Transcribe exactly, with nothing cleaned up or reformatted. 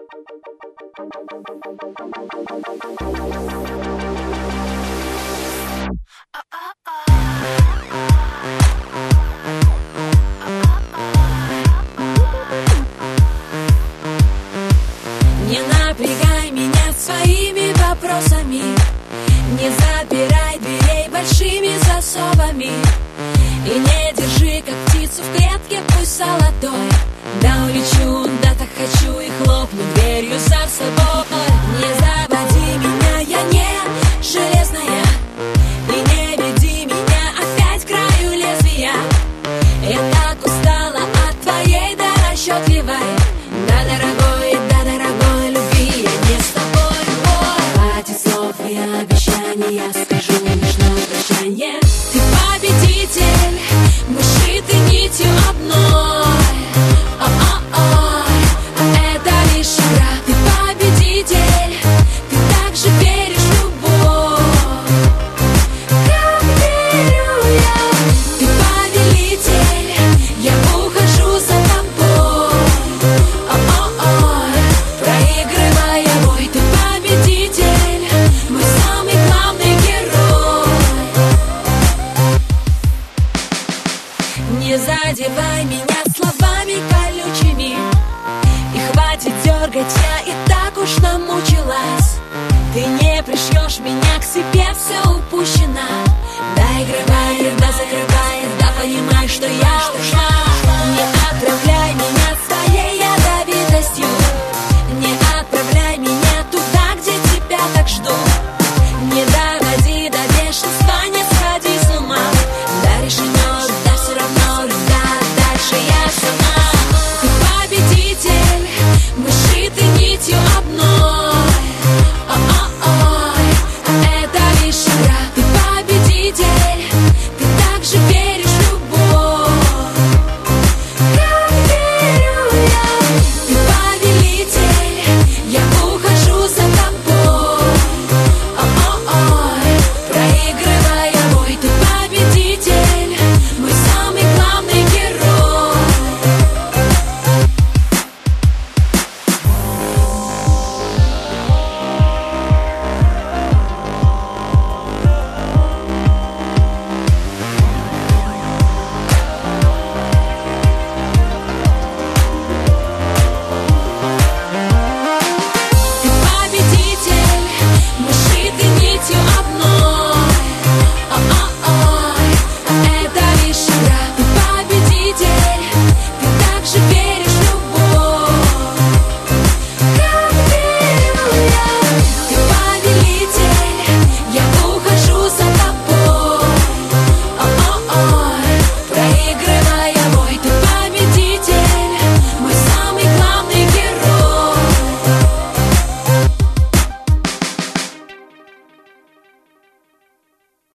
Не напрягай меня своими вопросами, не запирай дверей большими засовами, и не держи, как птицу в клетке, пусть золотой. Да улечу, да так хочу, и хлопну дверью за собой. Не заводи меня, я не железная, и не веди меня опять к краю лезвия. Я так устала от твоей, да расчетливой, да дорогой, да дорогой любви. Я не с тобой, ой. Хватит слов и обещаний, я скажу лишь на прощание. Ты победитель, мы сшиты нитью одной. Ой-ой-ой, а это лишь игра. Ты победитель, ты также веришь в любовь, как верю я. Ты повелитель, я ухожу за тобой. Ой-ой-ой, проигрывая бой. Ты победитель, мой самый главный герой. Не задевай меня словами колючими, и хватит дергать, я и так уж намучилась. Ты не пришьешь меня к себе, все упущено.